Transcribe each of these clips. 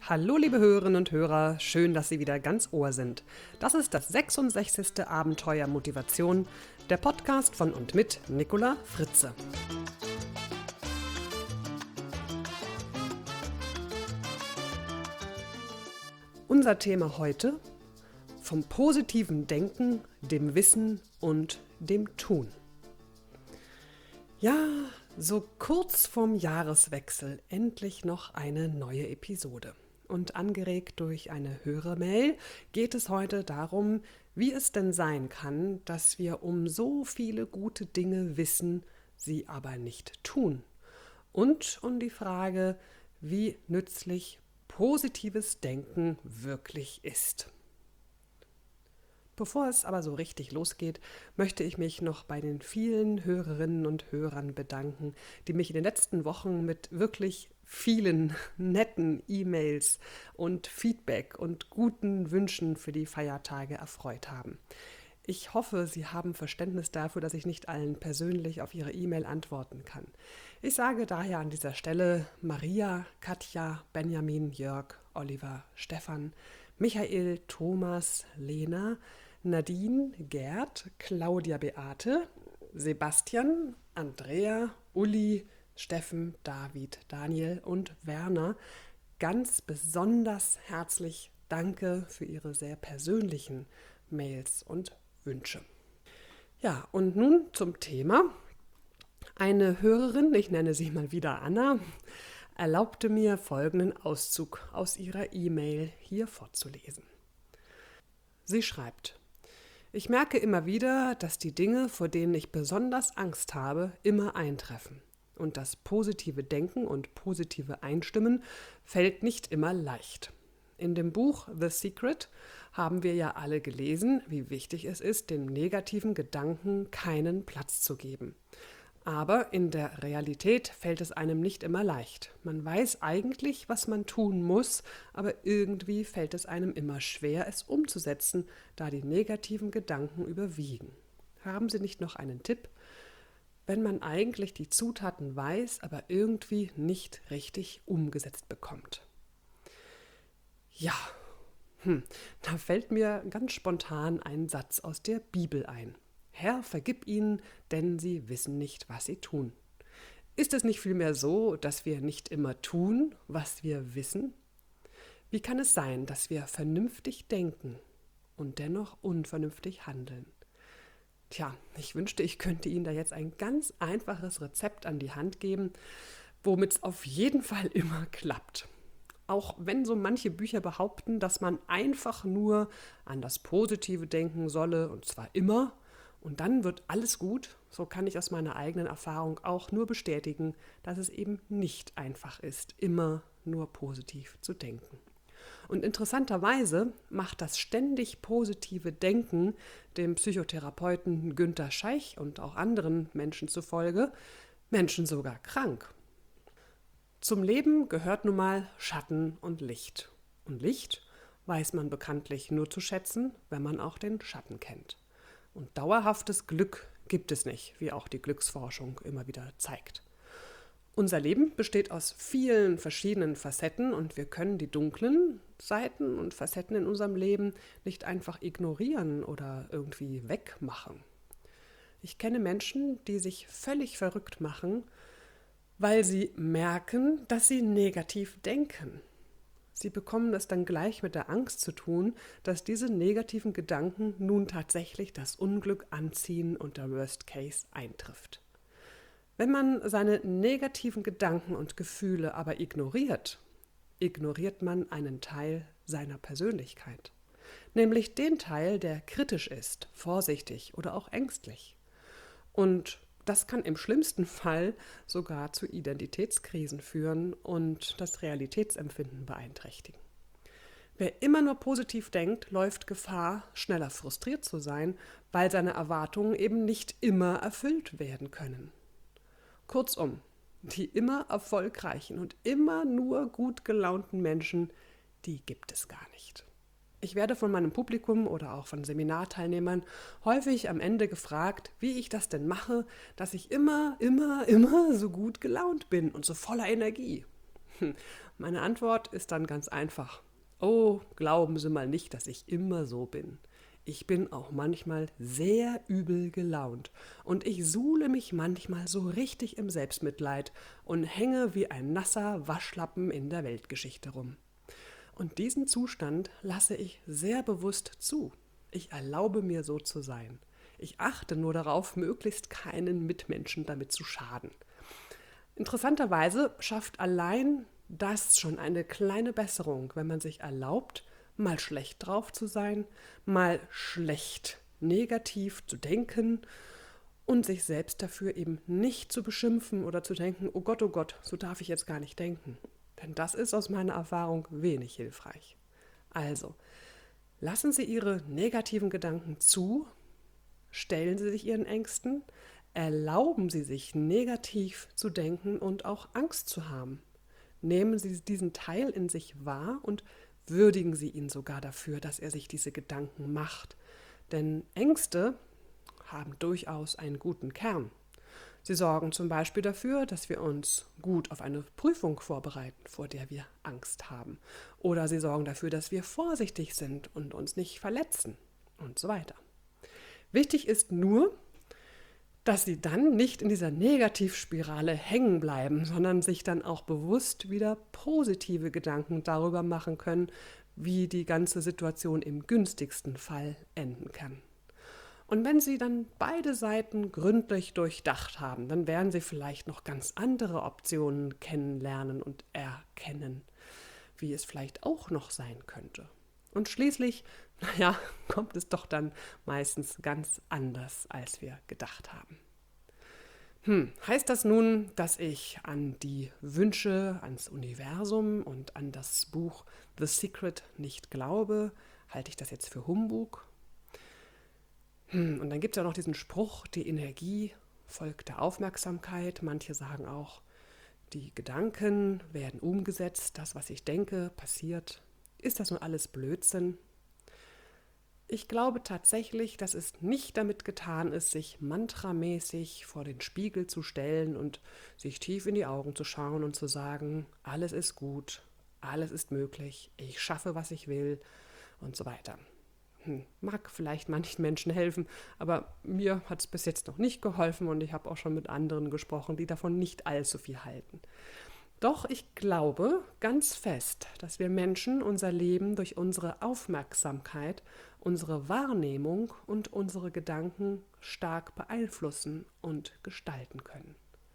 Hallo liebe Hörerinnen und Hörer, schön, dass Sie wieder ganz Ohr sind. Das ist das 66. Abenteuer Motivation, der Podcast von und mit Nicola Fritze. Unser Thema heute: vom positiven Denken, dem Wissen und dem Tun. Ja, so kurz vorm Jahreswechsel endlich noch eine neue Episode. Und angeregt durch eine Hörermail geht es heute darum, wie es denn sein kann, dass wir um so viele gute Dinge wissen, sie aber nicht tun. Und um die Frage, wie nützlich positives Denken wirklich ist. Bevor es aber so richtig losgeht, möchte ich mich noch bei den vielen Hörerinnen und Hörern bedanken, die mich in den letzten Wochen mit wirklich vielen netten E-Mails und Feedback und guten Wünschen für die Feiertage erfreut haben. Ich hoffe, Sie haben Verständnis dafür, dass ich nicht allen persönlich auf Ihre E-Mail antworten kann. Ich sage daher an dieser Stelle Maria, Katja, Benjamin, Jörg, Oliver, Stefan, Michael, Thomas, Lena, Nadine, Gerd, Claudia Beate, Sebastian, Andrea, Uli, Steffen, David, Daniel und Werner ganz besonders herzlich danke für Ihre sehr persönlichen Mails und Wünsche. Ja, und nun zum Thema. Eine Hörerin, ich nenne sie mal wieder Anna, erlaubte mir folgenden Auszug aus ihrer E-Mail hier vorzulesen. Sie schreibt: Ich merke immer wieder, dass die Dinge, vor denen ich besonders Angst habe, immer eintreffen. Und das positive Denken und positive Einstimmen fällt nicht immer leicht. In dem Buch The Secret haben wir ja alle gelesen, wie wichtig es ist, den negativen Gedanken keinen Platz zu geben. Aber in der Realität fällt es einem nicht immer leicht. Man weiß eigentlich, was man tun muss, aber irgendwie fällt es einem immer schwer, es umzusetzen, da die negativen Gedanken überwiegen. Haben Sie nicht noch einen Tipp? Wenn man eigentlich die Zutaten weiß, aber irgendwie nicht richtig umgesetzt bekommt. Ja, da fällt mir ganz spontan ein Satz aus der Bibel ein. Herr, vergib ihnen, denn sie wissen nicht, was sie tun. Ist es nicht vielmehr so, dass wir nicht immer tun, was wir wissen? Wie kann es sein, dass wir vernünftig denken und dennoch unvernünftig handeln? Tja, ich wünschte, ich könnte Ihnen da jetzt ein ganz einfaches Rezept an die Hand geben, womit es auf jeden Fall immer klappt. Auch wenn so manche Bücher behaupten, dass man einfach nur an das Positive denken solle, und zwar immer, und dann wird alles gut, so kann ich aus meiner eigenen Erfahrung auch nur bestätigen, dass es eben nicht einfach ist, immer nur positiv zu denken. Und interessanterweise macht das ständig positive Denken dem Psychotherapeuten Günther Scheich und auch anderen Menschen zufolge Menschen sogar krank. Zum Leben gehört nun mal Schatten und Licht. Und Licht weiß man bekanntlich nur zu schätzen, wenn man auch den Schatten kennt. Und dauerhaftes Glück gibt es nicht, wie auch die Glücksforschung immer wieder zeigt. Unser Leben besteht aus vielen verschiedenen Facetten und wir können die dunklen Seiten und Facetten in unserem Leben nicht einfach ignorieren oder irgendwie wegmachen. Ich kenne Menschen, die sich völlig verrückt machen, weil sie merken, dass sie negativ denken. Sie bekommen es dann gleich mit der Angst zu tun, dass diese negativen Gedanken nun tatsächlich das Unglück anziehen und der Worst Case eintrifft. Wenn man seine negativen Gedanken und Gefühle aber ignoriert, ignoriert man einen Teil seiner Persönlichkeit. Nämlich den Teil, der kritisch ist, vorsichtig oder auch ängstlich. Und das kann im schlimmsten Fall sogar zu Identitätskrisen führen und das Realitätsempfinden beeinträchtigen. Wer immer nur positiv denkt, läuft Gefahr, schneller frustriert zu sein, weil seine Erwartungen eben nicht immer erfüllt werden können. Kurzum, die immer erfolgreichen und immer nur gut gelaunten Menschen, die gibt es gar nicht. Ich werde von meinem Publikum oder auch von Seminarteilnehmern häufig am Ende gefragt, wie ich das denn mache, dass ich immer so gut gelaunt bin und so voller Energie. Meine Antwort ist dann ganz einfach. Oh, glauben Sie mal nicht, dass ich immer so bin. Ich bin auch manchmal sehr übel gelaunt und ich suhle mich manchmal so richtig im Selbstmitleid und hänge wie ein nasser Waschlappen in der Weltgeschichte rum. Und diesen Zustand lasse ich sehr bewusst zu. Ich erlaube mir so zu sein. Ich achte nur darauf, möglichst keinen Mitmenschen damit zu schaden. Interessanterweise schafft allein das schon eine kleine Besserung, wenn man sich erlaubt, mal schlecht drauf zu sein, mal schlecht negativ zu denken und sich selbst dafür eben nicht zu beschimpfen oder zu denken, oh Gott, so darf ich jetzt gar nicht denken. Denn das ist aus meiner Erfahrung wenig hilfreich. Also, lassen Sie Ihre negativen Gedanken zu, stellen Sie sich Ihren Ängsten, erlauben Sie sich negativ zu denken und auch Angst zu haben. Nehmen Sie diesen Teil in sich wahr und würdigen Sie ihn sogar dafür, dass er sich diese Gedanken macht. Denn Ängste haben durchaus einen guten Kern. Sie sorgen zum Beispiel dafür, dass wir uns gut auf eine Prüfung vorbereiten, vor der wir Angst haben. Oder sie sorgen dafür, dass wir vorsichtig sind und uns nicht verletzen und so weiter. Wichtig ist nur, dass sie dann nicht in dieser Negativspirale hängen bleiben, sondern sich dann auch bewusst wieder positive Gedanken darüber machen können, wie die ganze Situation im günstigsten Fall enden kann. Und wenn Sie dann beide Seiten gründlich durchdacht haben, dann werden Sie vielleicht noch ganz andere Optionen kennenlernen und erkennen, wie es vielleicht auch noch sein könnte. Und schließlich, kommt es doch dann meistens ganz anders, als wir gedacht haben. Heißt das nun, dass ich an die Wünsche ans Universum und an das Buch The Secret nicht glaube? Halte ich das jetzt für Humbug? Und dann gibt es ja noch diesen Spruch, die Energie folgt der Aufmerksamkeit. Manche sagen auch, die Gedanken werden umgesetzt, das, was ich denke, passiert. Ist das nun alles Blödsinn? Ich glaube tatsächlich, dass es nicht damit getan ist, sich mantramäßig vor den Spiegel zu stellen und sich tief in die Augen zu schauen und zu sagen, alles ist gut, alles ist möglich, ich schaffe, was ich will und so weiter. Mag vielleicht manchen Menschen helfen, aber mir hat es bis jetzt noch nicht geholfen und ich habe auch schon mit anderen gesprochen, die davon nicht allzu viel halten. Doch ich glaube ganz fest, dass wir Menschen unser Leben durch unsere Aufmerksamkeit, unsere Wahrnehmung und unsere Gedanken stark beeinflussen und gestalten können.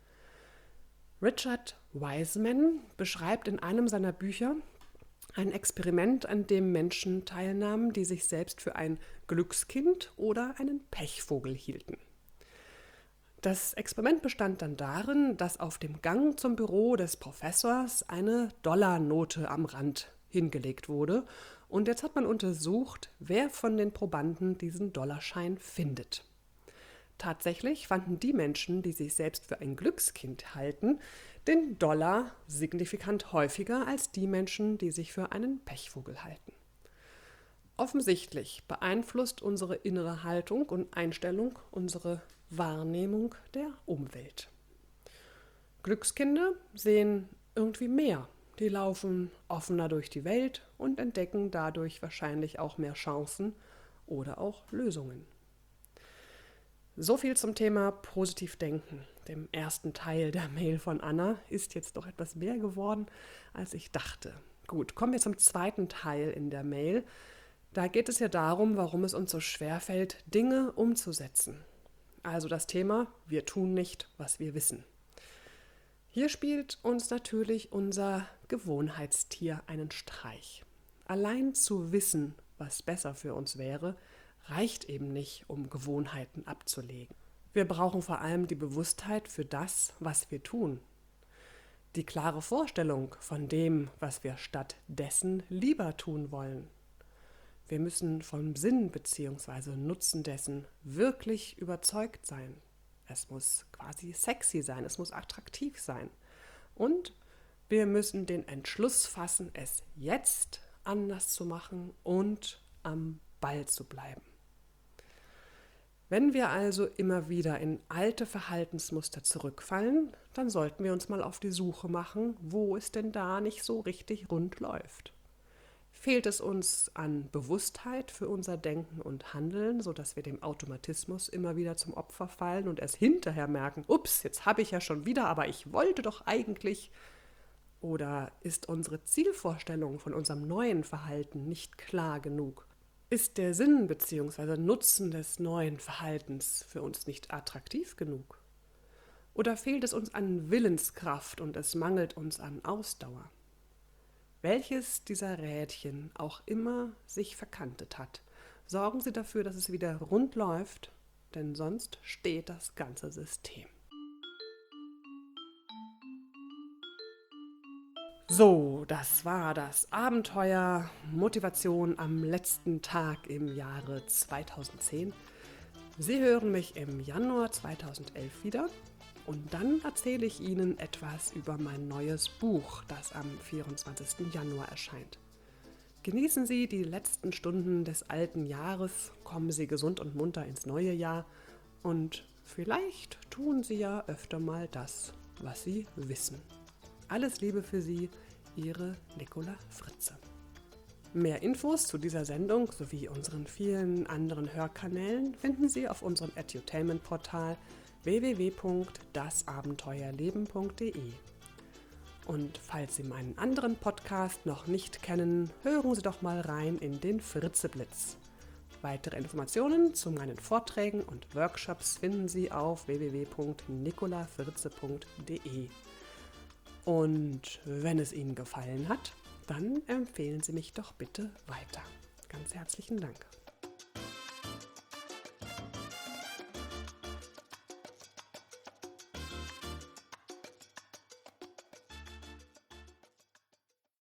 Richard Wiseman beschreibt in einem seiner Bücher ein Experiment, an dem Menschen teilnahmen, die sich selbst für ein Glückskind oder einen Pechvogel hielten. Das Experiment bestand dann darin, dass auf dem Gang zum Büro des Professors eine Dollarnote am Rand hingelegt wurde. Und jetzt hat man untersucht, wer von den Probanden diesen Dollarschein findet. Tatsächlich fanden die Menschen, die sich selbst für ein Glückskind halten, den Dollar signifikant häufiger als die Menschen, die sich für einen Pechvogel halten. Offensichtlich beeinflusst unsere innere Haltung und Einstellung unsere Wahrnehmung der Umwelt. Glückskinder sehen irgendwie mehr. Die laufen offener durch die Welt und entdecken dadurch wahrscheinlich auch mehr Chancen oder auch Lösungen. So viel zum Thema positiv denken. Dem ersten Teil der Mail von Anna ist jetzt doch etwas mehr geworden, als ich dachte. Gut, kommen wir zum zweiten Teil in der Mail. Da geht es ja darum, warum es uns so schwer fällt, Dinge umzusetzen. Also das Thema, wir tun nicht, was wir wissen. Hier spielt uns natürlich unser Gewohnheitstier einen Streich. Allein zu wissen, was besser für uns wäre, reicht eben nicht, um Gewohnheiten abzulegen. Wir brauchen vor allem die Bewusstheit für das, was wir tun. Die klare Vorstellung von dem, was wir stattdessen lieber tun wollen. Wir müssen vom Sinn bzw. Nutzen dessen wirklich überzeugt sein. Es muss quasi sexy sein, es muss attraktiv sein. Und wir müssen den Entschluss fassen, es jetzt anders zu machen und am Ball zu bleiben. Wenn wir also immer wieder in alte Verhaltensmuster zurückfallen, dann sollten wir uns mal auf die Suche machen, wo es denn da nicht so richtig rund läuft. Fehlt es uns an Bewusstheit für unser Denken und Handeln, sodass wir dem Automatismus immer wieder zum Opfer fallen und erst hinterher merken, ups, jetzt habe ich ja schon wieder, aber ich wollte doch eigentlich. Oder ist unsere Zielvorstellung von unserem neuen Verhalten nicht klar genug? Ist der Sinn bzw. Nutzen des neuen Verhaltens für uns nicht attraktiv genug? Oder fehlt es uns an Willenskraft und es mangelt uns an Ausdauer? Welches dieser Rädchen auch immer sich verkantet hat, sorgen Sie dafür, dass es wieder rund läuft, denn sonst steht das ganze System. So, das war das Abenteuer Motivation am letzten Tag im Jahre 2010. Sie hören mich im Januar 2011 wieder und dann erzähle ich Ihnen etwas über mein neues Buch, das am 24. Januar erscheint. Genießen Sie die letzten Stunden des alten Jahres, kommen Sie gesund und munter ins neue Jahr und vielleicht tun Sie ja öfter mal das, was Sie wissen. Alles Liebe für Sie, Ihre Nicola Fritze. Mehr Infos zu dieser Sendung sowie unseren vielen anderen Hörkanälen finden Sie auf unserem Edutainment-Portal www.dasabenteuerleben.de. Und falls Sie meinen anderen Podcast noch nicht kennen, hören Sie doch mal rein in den Fritzeblitz. Weitere Informationen zu meinen Vorträgen und Workshops finden Sie auf www.nicolafritze.de. Und wenn es Ihnen gefallen hat, dann empfehlen Sie mich doch bitte weiter. Ganz herzlichen Dank.